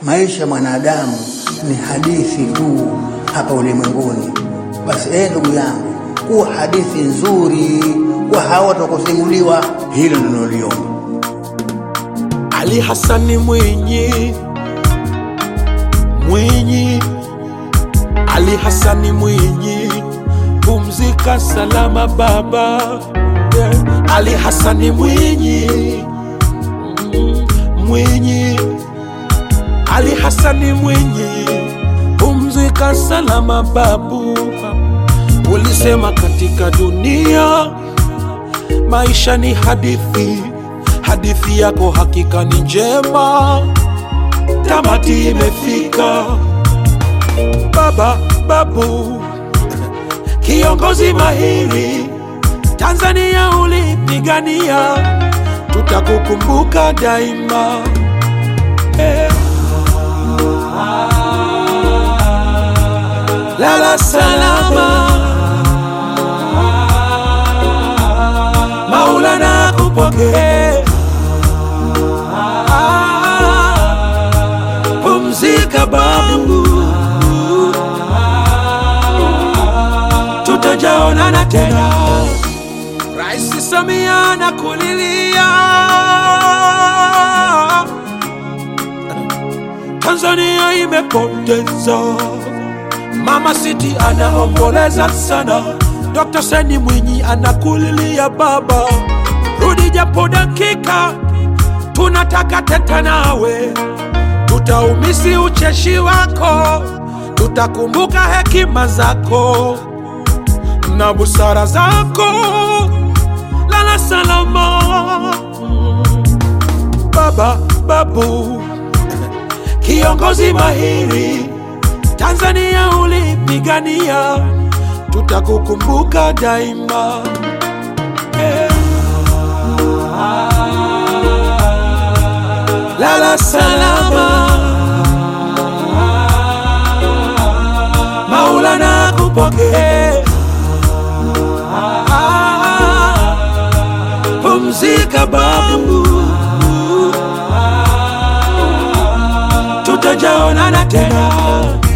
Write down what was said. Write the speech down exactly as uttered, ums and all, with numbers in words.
maisha mwanadamu ni hadithi tu hapa ulimwenguni. Basi eh ndugu yangu, kuwa hadithi nzuri kwa hawa watakusimuliwa, hilo ndilo liomba. Ali Hassan Mwinyi, Mwinyi, Ali Hassan Mwinyi, pumzika salama baba. Yeah. Ali Hassan Mwinyi, Mwinyi, Ali Hassan Mwinyi, pumzika salama babu. Ulisema katika dunia maisha ni hadithi, hadithi yako hakika ni njema, tamati imefika. Baba, babu, kiongozi mahiri, Tanzania ulipigania, tutakukumbuka daima. Eh. Lala salama, Maulana kupokee. Pumzika babu, tutajaonana tena. Rais Samia nakulilia, Tanzania imepoteza. Mama City anaomboleza sana, Doctor Seni Mwinyi anakulilia baba. Rudi japo dakika, tunataka teta nawe. Tutaumisi ucheshi wako, tutakumbuka hekima zako na busara zako. Lala salama baba, babu, kiongozi mahiri, Tanzania ulipigania, tutakukumbuka daima. Yeah. Lala salama, Maulana kupokee. Pumzika babu, tutajaonana tena.